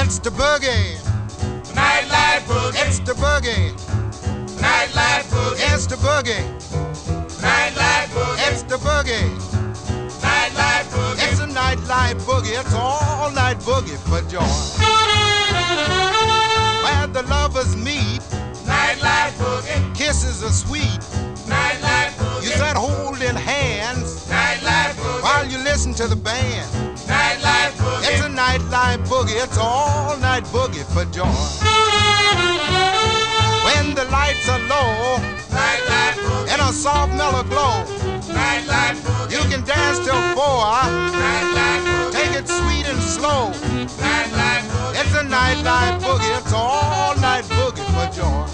It's the boogie. Nightlife boogie. It's the boogie. Nightlife boogie. It's the boogie. Nightlife boogie. It's the boogie. Nightlife boogie. It's a nightlife boogie. It's all night boogie for joy. Where the lovers meet, Nightlife boogie. kisses are sweet. Nightlife boogie. You start holding hands Nightlife boogie. while you listen to the band. Nightlife boogie. It's a nightlife boogie. It's all night boogie for joy. When the lights are low Nightlife boogie. and a soft mellow glow, Nightlife boogie. you can dance till 4. Nightlife boogie. Take it sweet and slow. Nightlife boogie. It's a nightlife boogie. It's all night boogie for joy.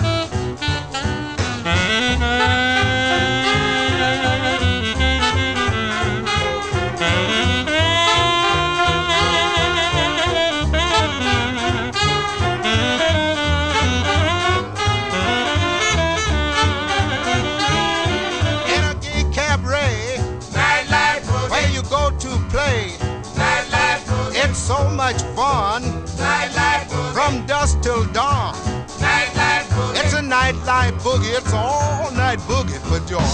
In a gay cabaret Nightlife boogie. where you go to play, Nightlife boogie. it's so much fun Nightlife boogie. from dusk till dawn. Nightlife boogie. It's a nightlife boogie. It's all night boogie for joy.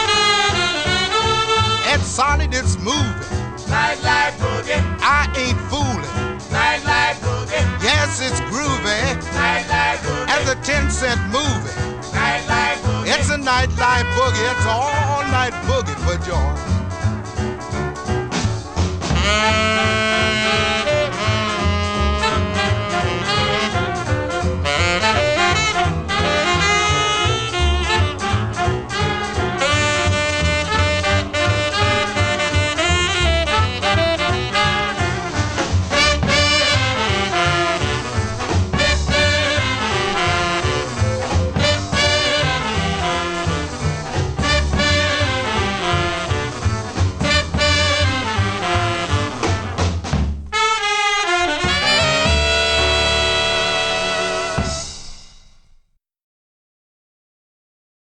It's solid, it's moving. Nightlife boogie. I ain't fooling. Nightlife boogie. Yes, it's groovy Nightlife boogie. as a 10-cent movie. Nightlife boogie. It's a nightlife boogie. It's all night boogie for joy.